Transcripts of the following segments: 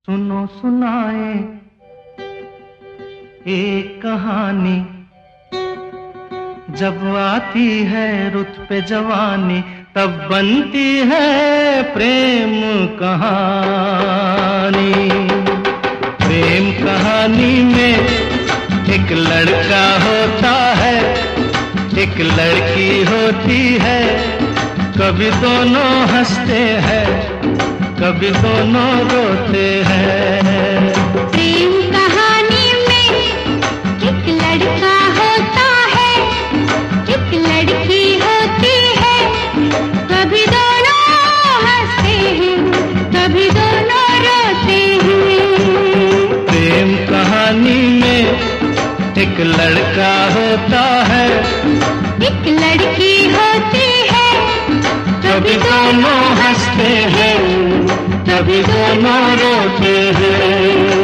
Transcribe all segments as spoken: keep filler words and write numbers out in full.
सुनो सुनाए एक कहानी, जब आती है रुत पे जवानी तब बनती है प्रेम कहानी। प्रेम कहानी में एक लड़का होता है, एक लड़की होती है, कभी दोनों हंसते हैं, कभी दोनों रोते हैं। प्रेम कहानी में एक लड़का होता है, एक लड़की होती है, कभी दोनों हंसते हैं, कभी दोनों रोते हैं। प्रेम कहानी में एक लड़का होता है, एक लड़की होती है, कभी दोनों हंसते हैं, कभी दोनों रोते हैं।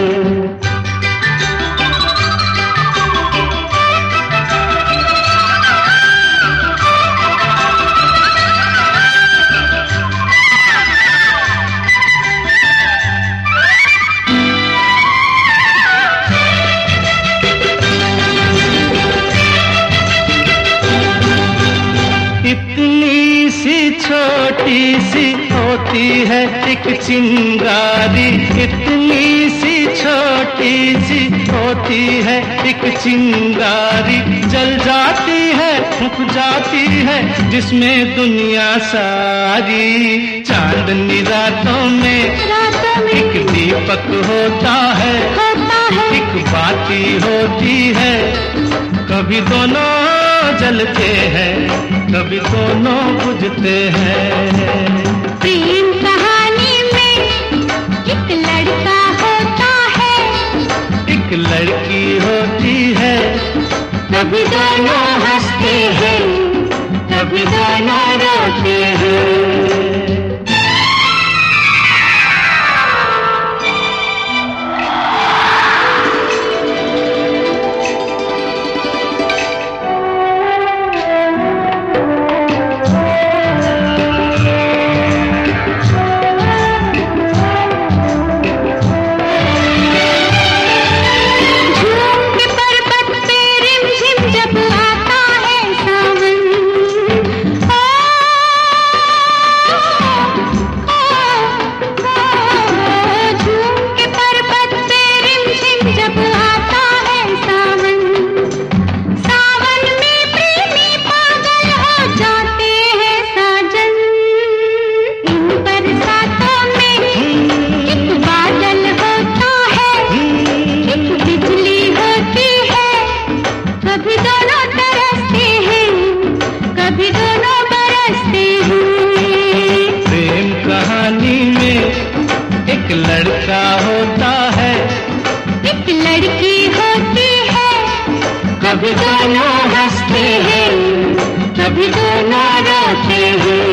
इतनी सी छोटी सी होती है एक चिंगारी, इतनी सी छोटी सी होती है एक चिंगारी, जल जाती है फूंक जाती है जिसमें दुनिया सारी। चांदनी रातों में, रातों में एक दीपक होता है, होता है, एक बाती होती है, कभी दोनों जलते हैं, कभी दोनों बुझते हैं। प्रेम कहानी में एक लड़का होता है, एक लड़की होती है, कभी दोनों हंसते हैं, कभी दोनों रोते हैं। एक लड़का होता है, एक लड़की होती है, कभी दोनों हंसते हैं, कभी दोनों रोते हैं।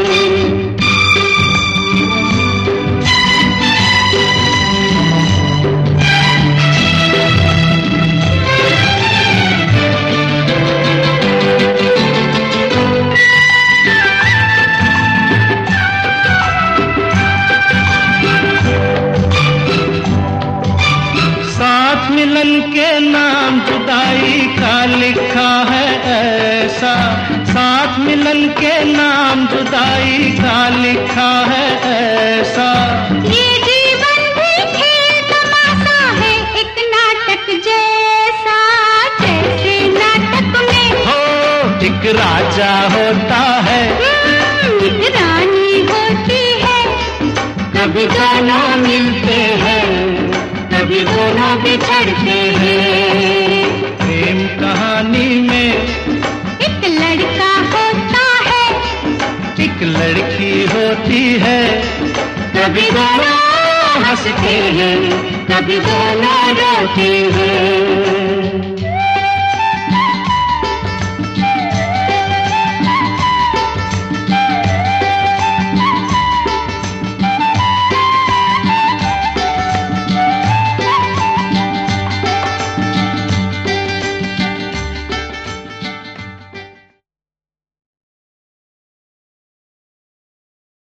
मिलन के नाम जुदाई का लिखा है ऐसा, साथ मिलन के नाम जुदाई का लिखा है ऐसा। ये जीवन भी खेल तमाशा है एक नाटक जैसा, जैसे नाटक में हो एक राजा होता है, एक रानी होती है, कभी दोनों मिलते हैं, कभी दोनों बिछड़ते हैं। प्रेम कहानी में एक लड़का होता है, एक लड़की होती है, कभी दोनों हंसते हैं, कभी दोनों रोते हैं।